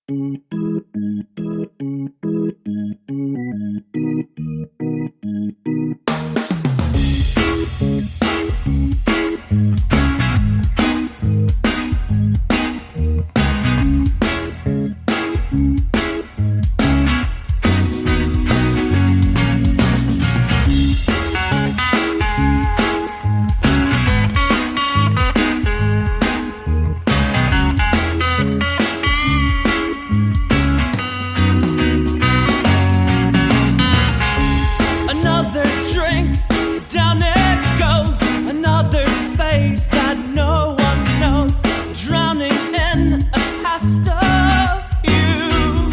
Another drink, down it goes. Another face that no one knows, drowning in a past of you.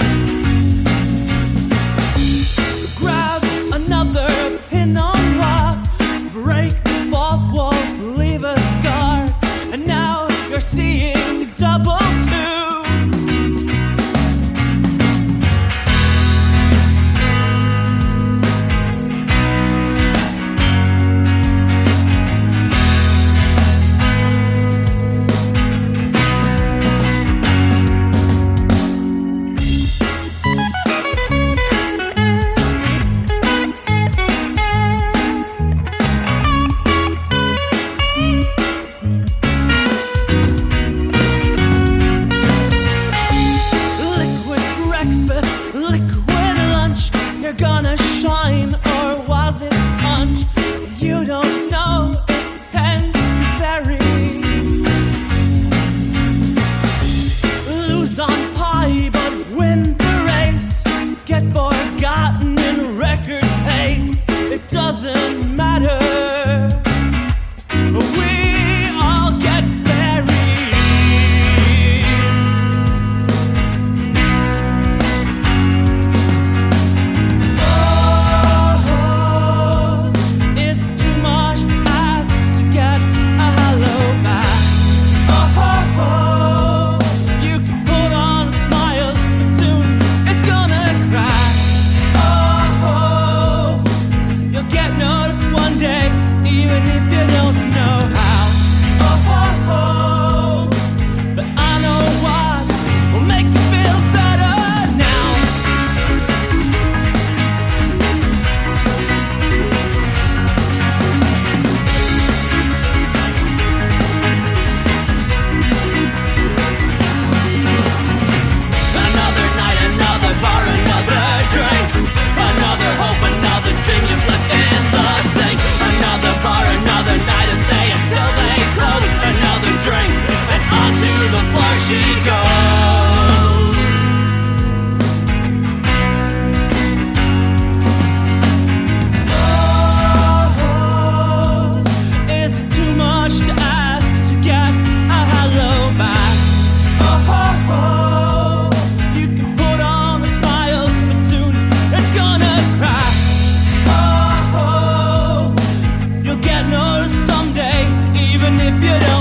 Grab another Pinot Noir, break the fourth wall, leave a scar, and now you're seeing double two. Liquid lunch, you're gonna shine, or was it punch? You don't know, it tends to vary. Lose on pie, but win the race. Get forgotten in record pace. It doesn't matter. We all get buried. Even if you don't know how. But I know what will make you feel better now. Another night, another bar, another drink, another hope, another dream you've left in the sink. Another bar, another night, and stay until they close. Another drink, and onto the floor she goes. Is it too much to ask to get a hello back? You can put on a smile, but soon it's gonna crack. You'll get noticed someday, even if you don't.